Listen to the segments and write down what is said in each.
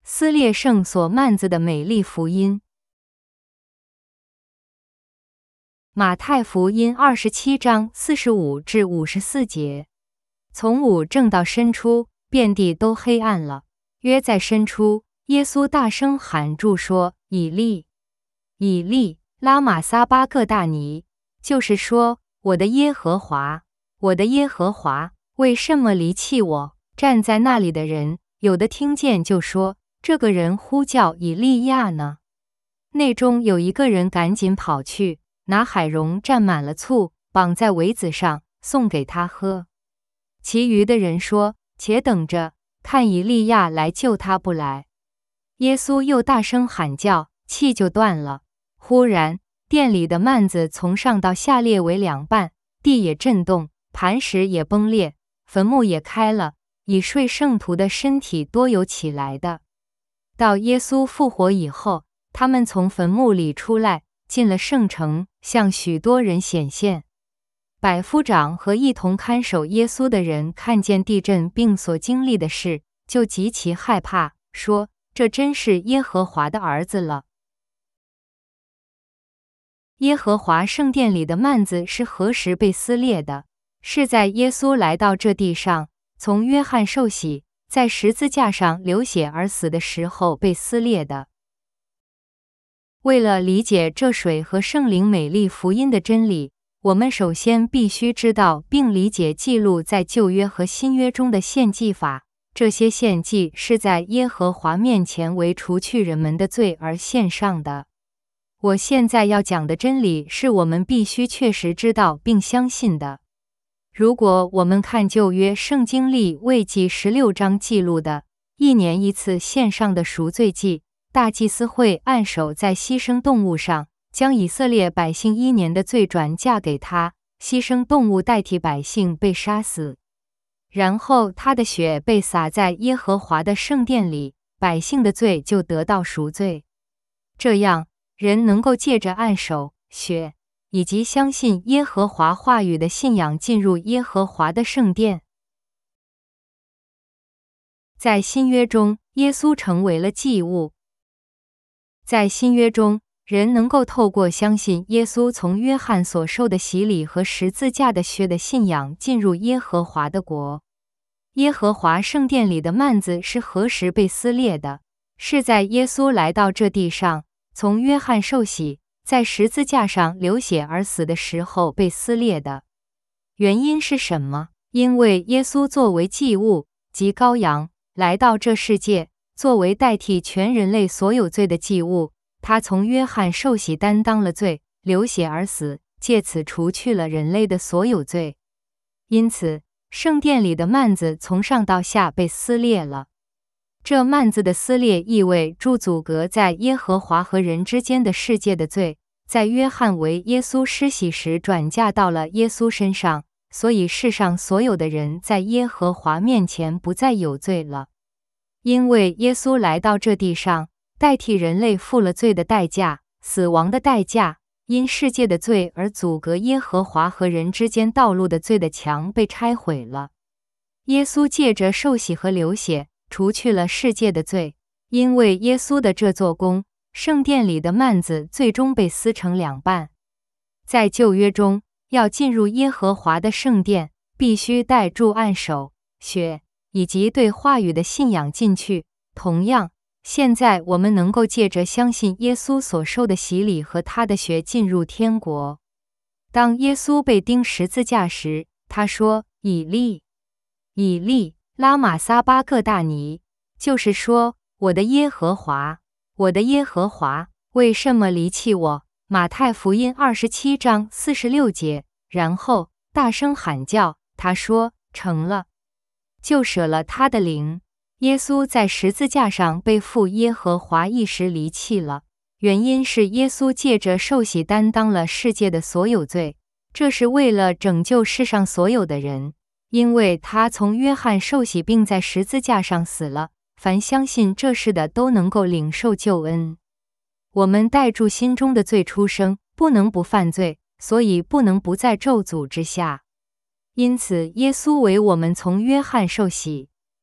撕裂圣所幔子的美丽福音。马太福音27章45至54节。从午正到申初，遍地都黑暗了。约在申初，耶稣大声喊住说：以利，以利，拉玛撒巴各大尼，就是说，我的耶和华，我的耶和华，为什么离弃我？站在那里的人，有的听见就说，这个人呼叫以利亚呢。内中有一个人赶紧跑去，拿海蓉蘸满了醋，绑在苇子上，送给他喝。其余的人说，且等着，看以利亚来救他不来。耶稣又大声喊叫，气就断了。忽然，殿里的幔子从上到下裂为两半，地也震动，磐石也崩裂，坟墓也开了，已睡圣徒的身体多有起来的。到耶稣复活以后，他们从坟墓里出来，进了圣城，向许多人显现。百夫长和一同看守耶稣的人看见地震并所经历的事，就极其害怕，说：这真是耶和华的儿子了。耶和华圣殿里的幔子是何时被撕裂的？是在耶稣来到这地上，从约翰受洗，在十字架上流血而死的时候被撕裂的。为了理解这水和圣灵美丽福音的真理，我们首先必须知道并理解记录在旧约和新约中的献祭法。这些献祭是在耶和华面前为除去人们的罪而献上的。我现在要讲的真理是我们必须确实知道并相信的。如果我们看旧约圣经历未记16章记录的一年一次献上的赎罪祭，大祭司会按手在牺牲动物上，将以色列百姓1年的罪转嫁给他，牺牲动物代替百姓被杀死，然后他的血被洒在耶和华的圣殿里，百姓的罪就得到赎罪。这样，人能够借着按手、血以及相信耶和华话语的信仰进入耶和华的圣殿。在新约中，耶稣成为了祭物。在新约中，人能够透过相信耶稣从约翰所受的洗礼和十字架的血的信仰进入耶和华的国。耶和华圣殿里的幔子是何时被撕裂的？是在耶稣来到这地上，从约翰受洗，在十字架上流血而死的时候被撕裂的。原因是什么？因为耶稣作为祭物，即羔羊，来到这世界，作为代替全人类所有罪的祭物。他从约翰受洗担当了罪，流血而死，借此除去了人类的所有罪。因此，圣殿里的幔子从上到下被撕裂了。这幔子的撕裂意味住阻隔在耶和华和人之间的世界的罪，在约翰为耶稣施洗时转嫁到了耶稣身上，所以世上所有的人在耶和华面前不再有罪了。因为耶稣来到这地上，代替人类付了罪的代价，死亡的代价，因世界的罪而阻隔耶和华和人之间道路的罪的墙被拆毁了。耶稣借着受洗和流血，除去了世界的罪。因为耶稣的这做工，圣殿里的幔子最终被撕成两半。在旧约中，要进入耶和华的圣殿，必须带住按手、血以及对话语的信仰进去。同样，现在我们能够借着相信耶稣所受的洗礼和他的血进入天国。当耶稣被钉十字架时，他说：以利，以利，拉玛撒巴各大尼，就是说，我的耶和华，我的耶和华，为什么离弃我？马太福音27章46节。然后大声喊叫，他说：成了，就舍了他的灵。耶稣在十字架上被父耶和华一时离弃了，原因是耶稣借着受洗担当了世界的所有罪，这是为了拯救世上所有的人。因为他从约翰受洗并在十字架上死了，凡相信这事的都能够领受救恩。我们带住心中的罪出生，不能不犯罪，所以不能不在咒诅之下。因此，耶稣为我们从约翰受洗，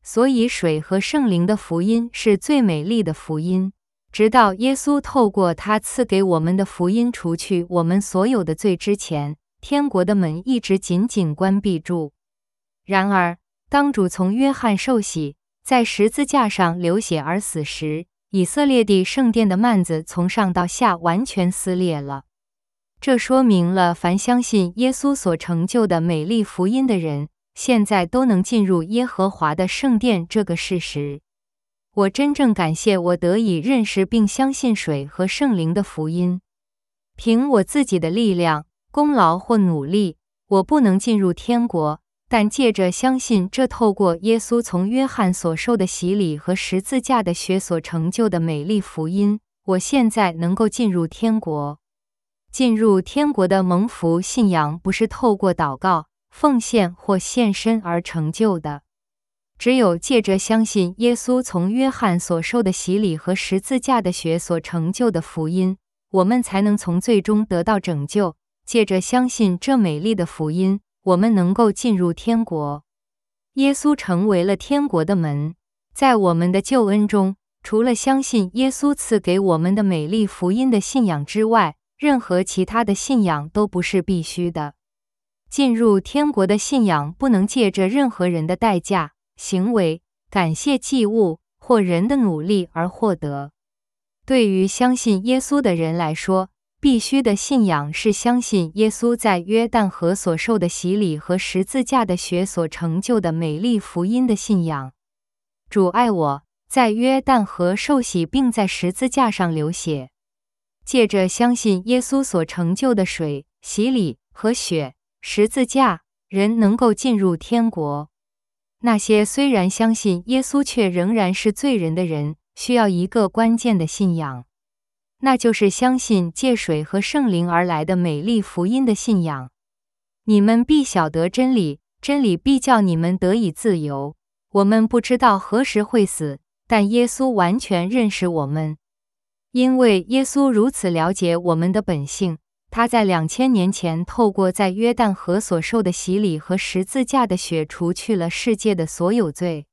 所以水和圣灵的福音是最美丽的福音。直到耶稣透过他赐给我们的福音除去我们所有的罪之前，天国的门一直紧紧关闭住。然而，当主从约翰受洗，在十字架上流血而死时，以色列地圣殿的幔子从上到下完全撕裂了。这说明了凡相信耶稣所成就的美丽福音的人，现在都能进入耶和华的圣殿这个事实。我真正感谢我得以认识并相信水和圣灵的福音。凭我自己的力量、功劳或努力，我不能进入天国，但借着相信这透过耶稣从约翰所受的洗礼和十字架的血所成就的美丽福音，我现在能够进入天国。进入天国的蒙福信仰不是透过祷告、奉献或献身而成就的。只有借着相信耶稣从约翰所受的洗礼和十字架的血所成就的福音，我们才能从罪中得到拯救。借着相信这美丽的福音，我们能够进入天国。耶稣成为了天国的门。在我们的救恩中，除了相信耶稣赐给我们的美丽福音的信仰之外，任何其他的信仰都不是必须的。进入天国的信仰不能借着任何人的代价、行为、感谢祭物或人的努力而获得。对于相信耶稣的人来说，必须的信仰是相信耶稣在约旦河所受的洗礼和十字架的血所成就的美丽福音的信仰。主爱我，在约旦河受洗并在十字架上流血。借着相信耶稣所成就的水、洗礼和血、十字架，人能够进入天国。那些虽然相信耶稣却仍然是罪人的人，需要一个关键的信仰，那就是相信借水和圣灵而来的美丽福音的信仰。你们必晓得真理，真理必叫你们得以自由。我们不知道何时会死，但耶稣完全认识我们。因为耶稣如此了解我们的本性，他在2000年前透过在约旦河所受的洗礼和十字架的血除去了世界的所有罪。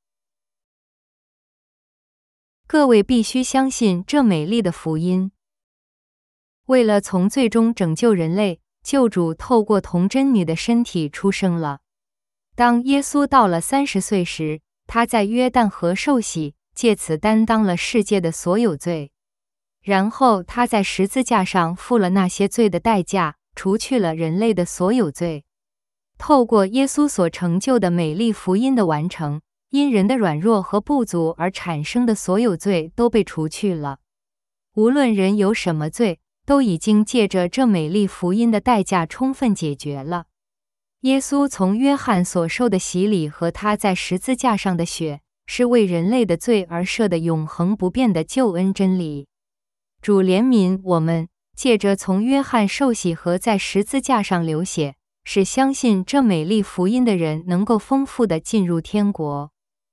各位必须相信这美丽的福音。为了从罪中拯救人类，救主透过童贞女的身体出生了。当耶稣到了30岁时，他在约旦河受洗，借此担当了世界的所有罪。然后他在十字架上付了那些罪的代价，除去了人类的所有罪。透过耶稣所成就的美丽福音的完成，因人的软弱和不足而产生的所有罪都被除去了。无论人有什么罪，都已经借着这美丽福音的代价充分解决了。耶稣从约翰所受的洗礼和他在十字架上的血，是为人类的罪而设的永恒不变的救恩真理。主怜悯我们，借着从约翰受洗和在十字架上流血，使相信这美丽福音的人能够丰富地进入天国。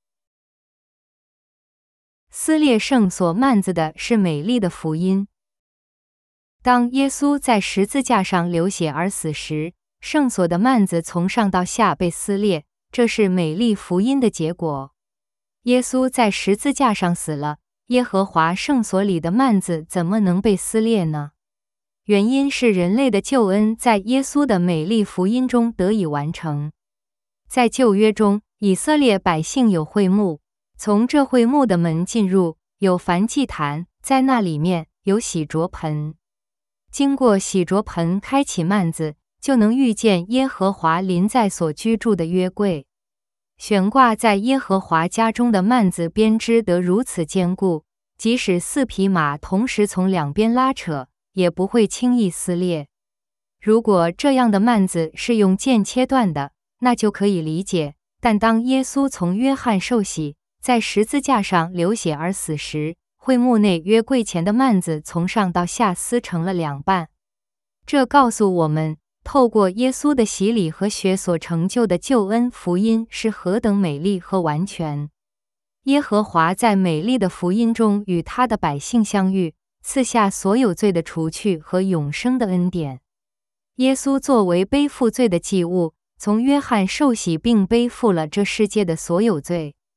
撕裂圣所幔子的是美丽的福音。当耶稣在十字架上流血而死时，圣所的幔子从上到下被撕裂，这是美丽福音的结果。耶稣在十字架上死了，耶和华圣所里的幔子怎么能被撕裂呢？原因是人类的救恩在耶稣的美丽福音中得以完成。在旧约中，以色列百姓有会幕，从这会幕的门进入，有燔祭坛，在那里面有洗濯盆。经过洗濯盆开启幔子，就能遇见耶和华临在所居住的约柜。悬挂在耶和华家中的幔子编织得如此坚固，即使4匹马同时从两边拉扯，也不会轻易撕裂。如果这样的幔子是用剑切断的，那就可以理解，但当耶稣从约翰受洗，在十字架上流血而死时，会幕内约柜前的幔子从上到下撕成了2半。这告诉我们，透过耶稣的洗礼和血所成就的救恩福音是何等美丽和完全。耶和华在美丽的福音中与他的百姓相遇，赐下所有罪的除去和永生的恩典。耶稣作为背负罪的祭物，从约翰受洗并背负了这世界的所有罪。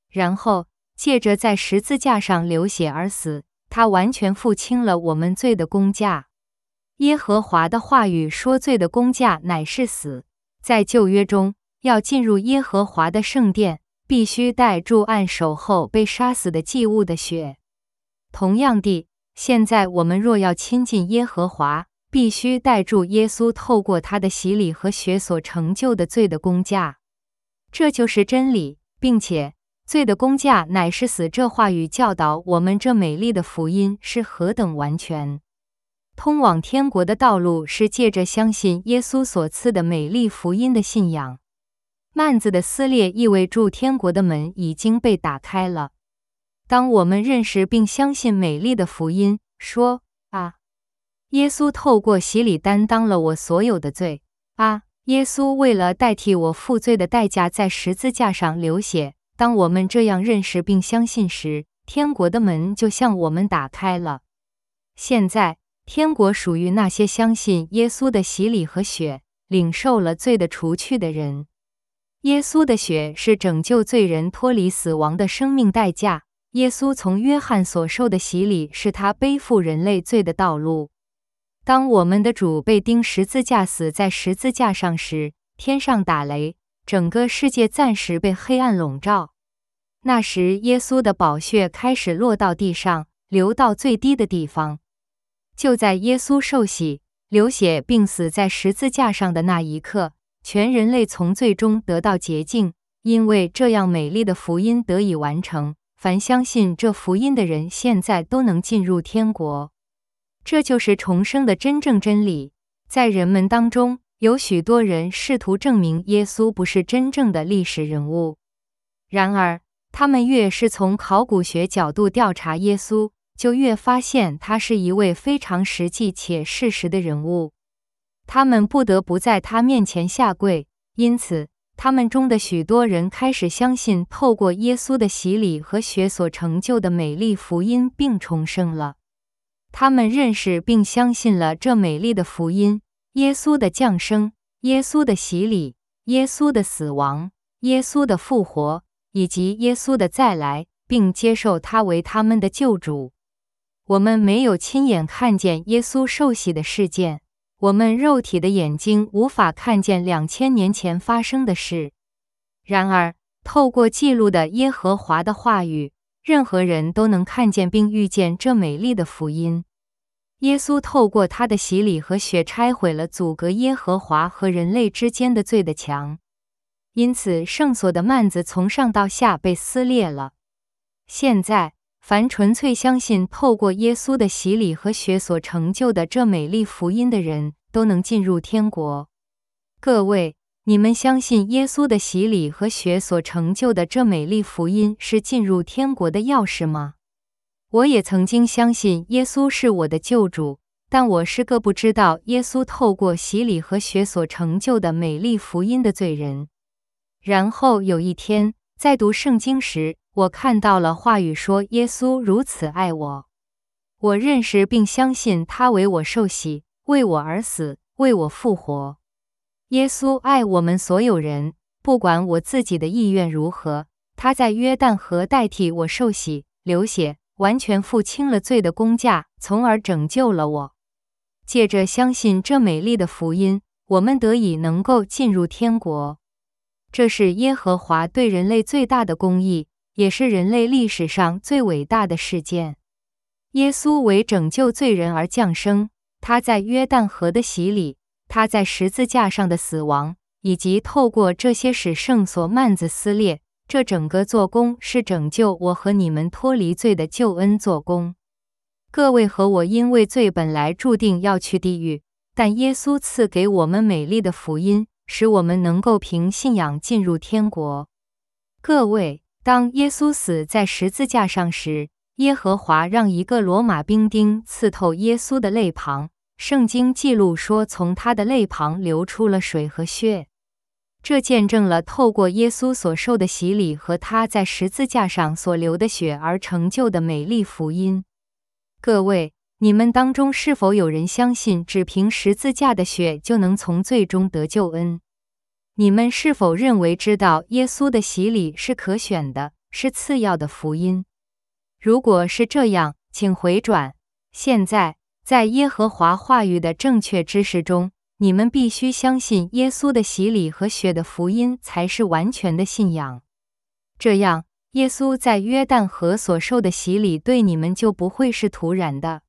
然后借着在十字架上流血而死，他完全付清了我们罪的工价。耶和华的话语说，罪的工价乃是死。在旧约中，要进入耶和华的圣殿，必须带住按手后被杀死的祭物的血。同样地，现在我们若要亲近耶和华，必须带住耶稣透过他的洗礼和血所成就的罪的工价。这就是真理，并且罪的工价乃是死。这话语教导我们，这美丽的福音是何等完全。通往天国的道路是借着相信耶稣所赐的美丽福音的信仰。幔子的撕裂意味着天国的门已经被打开了。当我们认识并相信美丽的福音，说啊，耶稣透过洗礼担当了我所有的罪。啊，耶稣为了代替我负罪的代价在十字架上流血。当我们这样认识并相信时，天国的门就向我们打开了。现在，天国属于那些相信耶稣的洗礼和血，领受了罪的除去的人。耶稣的血是拯救罪人脱离死亡的生命代价。耶稣从约翰所受的洗礼是他背负人类罪的道路。当我们的主被钉十字架死在十字架上时，天上打雷，整个世界暂时被黑暗笼罩。那时，耶稣的宝血开始落到地上，流到最低的地方。就在耶稣受洗、流血并死在十字架上的那一刻，全人类从罪中得到洁净，因为这样美丽的福音得以完成。凡相信这福音的人，现在都能进入天国。这就是重生的真正真理。在人们当中，有许多人试图证明耶稣不是真正的历史人物。然而，他们越是从考古学角度调查耶稣，就越发现他是一位非常实际且事实的人物。他们不得不在他面前下跪，因此他们中的许多人开始相信透过耶稣的洗礼和血所成就的美丽福音并重生了。他们认识并相信了这美丽的福音：耶稣的降生、耶稣的洗礼、耶稣的死亡、耶稣的复活，以及耶稣的再来，并接受他为他们的救主。我们没有亲眼看见耶稣受洗的事件，我们肉体的眼睛无法看见2000年前发生的事。然而，透过记录的耶和华的话语，任何人都能看见并遇见这美丽的福音。耶稣透过他的洗礼和血拆毁了阻隔耶和华和人类之间的罪的墙，因此圣所的幔子从上到下被撕裂了。现在，凡纯粹相信透过耶稣的洗礼和血所成就的这美丽福音的人，都能进入天国。各位，你们相信耶稣的洗礼和血所成就的这美丽福音是进入天国的钥匙吗？我也曾经相信耶稣是我的救主，但我是个不知道耶稣透过洗礼和血所成就的美丽福音的罪人。然后有一天，在读圣经时，我看到了话语说耶稣如此爱我。我认识并相信他为我受洗，为我而死，为我复活。耶稣爱我们所有人，不管我自己的意愿如何，他在约旦河代替我受洗、流血，完全付清了罪的工价，从而拯救了我。借着相信这美丽的福音，我们得以能够进入天国。这是耶和华对人类最大的公义，也是人类历史上最伟大的事件。耶稣为拯救罪人而降生，他在约旦河的洗礼，他在十字架上的死亡，以及透过这些使圣所幔子撕裂，这整个做工是拯救我和你们脱离罪的救恩做工。各位和我因为罪本来注定要去地狱，但耶稣赐给我们美丽的福音，使我们能够凭信仰进入天国。各位，当耶稣死在十字架上时，耶和华让一个罗马兵丁刺透耶稣的肋旁，圣经记录说从他的肋旁流出了水和血。这见证了透过耶稣所受的洗礼和他在十字架上所流的血而成就的美丽福音。各位，你们当中是否有人相信只凭十字架的血就能从罪中得救恩？你们是否认为知道耶稣的洗礼是可选的， 是次要的福音。如果是这样，请回转。现在，在耶和华话语的正确知识中，你们必须相信耶稣的洗礼和血的福音才是完全的信仰。这样，耶稣在约旦河所受的洗礼对你们就不会是徒然的。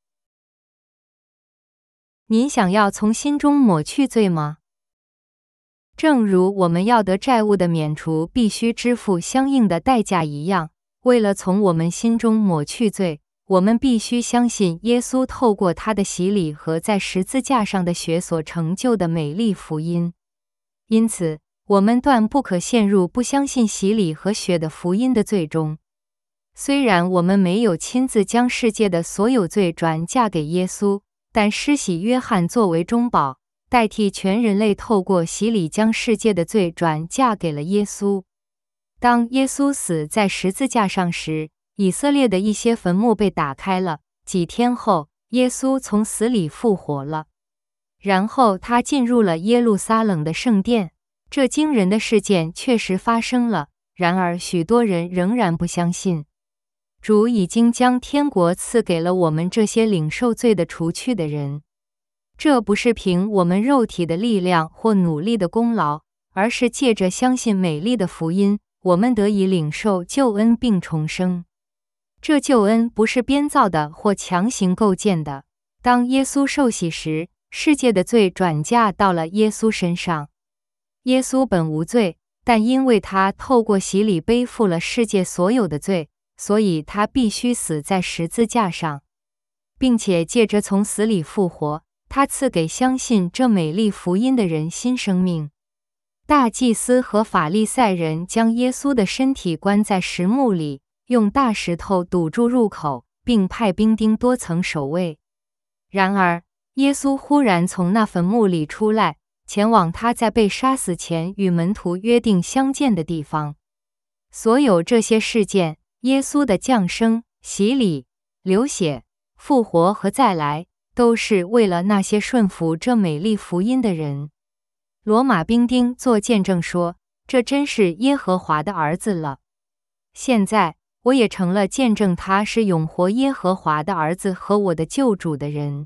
您想要从心中抹去罪吗？正如我们要得债务的免除必须支付相应的代价一样，为了从我们心中抹去罪，我们必须相信耶稣透过他的洗礼和在十字架上的血所成就的美丽福音。因此，我们断不可陷入不相信洗礼和血的福音的罪中。虽然我们没有亲自将世界的所有罪转嫁给耶稣，但施洗约翰作为中保，代替全人类透过洗礼将世界的罪转嫁给了耶稣。当耶稣死在十字架上时，以色列的一些坟墓被打开了。几天后，耶稣从死里复活了。然后他进入了耶路撒冷的圣殿。这惊人的事件确实发生了，然而许多人仍然不相信。主已经将天国赐给了我们这些领受罪的除去的人。这不是凭我们肉体的力量或努力的功劳，而是借着相信美丽的福音，我们得以领受救恩并重生。这救恩不是编造的或强行构建的。当耶稣受洗时，世界的罪转嫁到了耶稣身上。耶稣本无罪，但因为他透过洗礼背负了世界所有的罪，所以他必须死在十字架上，并且借着从死里复活，他赐给相信这美丽福音的人新生命。大祭司和法利赛人将耶稣的身体关在石墓里，用大石头堵住入口，并派兵丁多层守卫。然而，耶稣忽然从那坟墓里出来，前往他在被杀死前与门徒约定相见的地方。所有这些事件，耶稣的降生、洗礼、流血、复活和再来，都是为了那些顺服这美丽福音的人。罗马兵丁做见证说，这真是耶和华的儿子了。现在，我也成了见证他是永活耶和华的儿子和我的救主的人。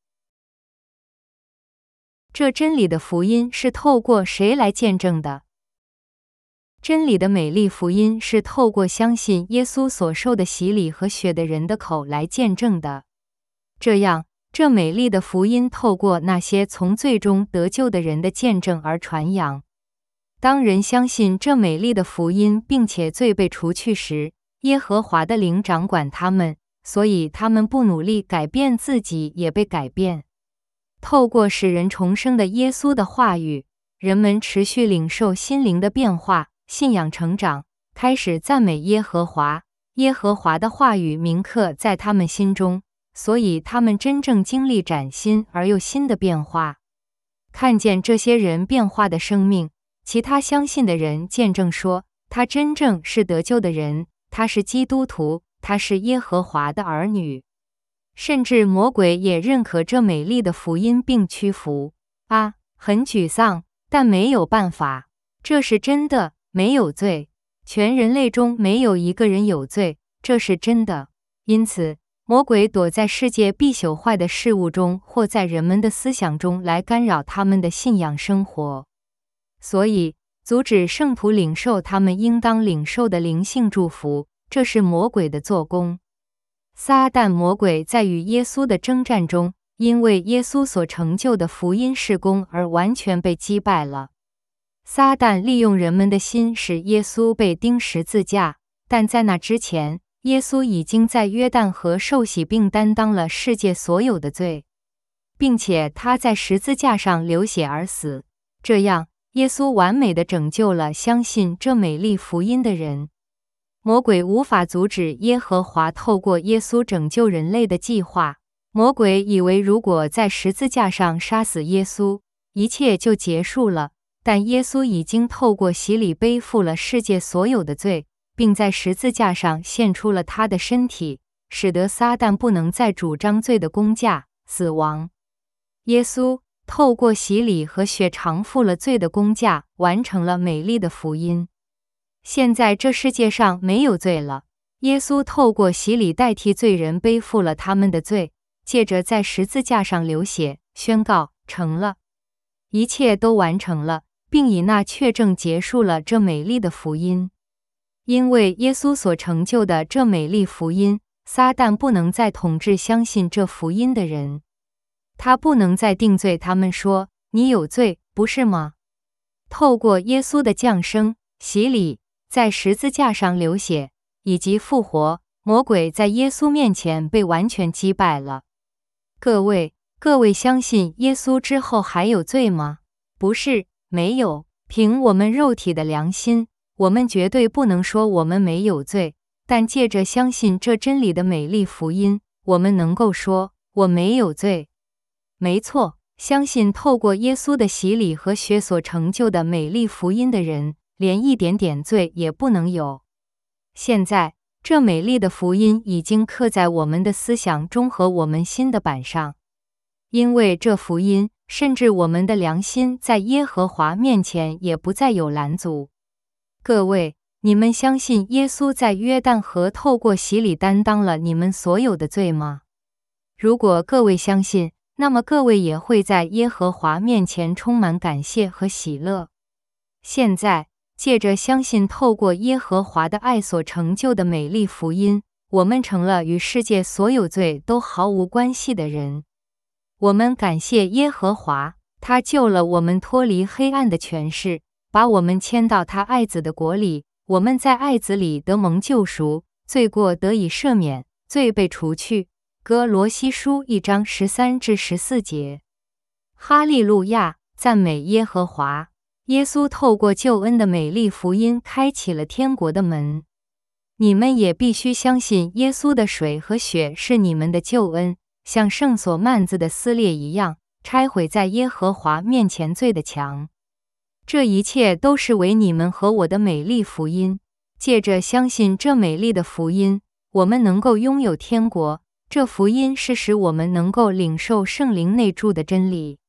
这真理的福音是透过谁来见证的？真理的美丽福音是透过相信耶稣所受的洗礼和血的人的口来见证的。这样，这美丽的福音透过那些从罪中得救的人的见证而传扬。当人相信这美丽的福音并且罪被除去时，耶和华的灵掌管他们，所以他们不努力改变自己，也被改变。透过使人重生的耶稣的话语，人们持续领受心灵的变化，信仰成长，开始赞美耶和华。耶和华的话语铭刻在他们心中，所以他们真正经历崭新而又新的变化。看见这些人变化的生命，其他相信的人见证说，他真正是得救的人，他是基督徒，他是耶和华的儿女。甚至魔鬼也认可这美丽的福音并屈服。很沮丧，但没有办法。这是真的，没有罪。全人类中没有一个人有罪，这是真的。因此，魔鬼躲在世界必朽坏的事物中，或在人们的思想中来干扰他们的信仰生活。所以，阻止圣徒领受他们应当领受的灵性祝福，这是魔鬼的做工。撒旦魔鬼在与耶稣的征战中，因为耶稣所成就的福音事工而完全被击败了。撒旦利用人们的心使耶稣被钉十字架，但在那之前，耶稣已经在约旦河受洗并担当了世界所有的罪，并且他在十字架上流血而死。这样，耶稣完美地拯救了相信这美丽福音的人。魔鬼无法阻止耶和华透过耶稣拯救人类的计划。魔鬼以为如果在十字架上杀死耶稣，一切就结束了。但耶稣已经透过洗礼背负了世界所有的罪，并在十字架上献出了他的身体，使得撒旦不能再主张罪的工价，死亡。耶稣透过洗礼和血偿付了罪的工价，完成了美丽的福音。 现在这世界上没有罪了，耶稣透过洗礼代替罪人背负了他们的罪，借着在十字架上流血，宣告成了，一切都完成了，并以那确证结束了这美丽的福音。因为耶稣所成就的这美丽福音，撒旦不能再统治相信这福音的人，他不能再定罪他们说，你有罪，不是吗？透过耶稣的降生、洗礼，在十字架上流血，以及复活，魔鬼在耶稣面前被完全击败了。各位相信耶稣之后还有罪吗？不是，没有。凭我们肉体的良心，我们绝对不能说我们没有罪，但借着相信这真理的美丽福音，我们能够说，我没有罪。没错，相信透过耶稣的洗礼和血所成就的美丽福音的人，连一点点罪也不能有。现在，这美丽的福音已经刻在我们的思想中和我们心的板上，因为这福音，甚至我们的良心在耶和华面前也不再有拦阻。各位，你们相信耶稣在约旦河透过洗礼担当了你们所有的罪吗？如果各位相信，那么各位也会在耶和华面前充满感谢和喜乐。现在，借着相信透过耶和华的爱所成就的美丽福音，我们成了与世界所有罪都毫无关系的人。我们感谢耶和华，他救了我们脱离黑暗的权势，把我们迁到他爱子的国里。我们在爱子里得蒙救赎，罪过得以赦免，罪被除去。哥罗西书1章13至14节。哈利路亚，赞美耶和华！耶稣透过救恩的美丽福音开启了天国的门。你们也必须相信耶稣的水和血是你们的救恩，像圣所幔子的撕裂一样，拆毁在耶和华面前罪的墙。这一切都是为你们和我的美丽福音。借着相信这美丽的福音，我们能够拥有天国。这福音是使我们能够领受圣灵内住的真理。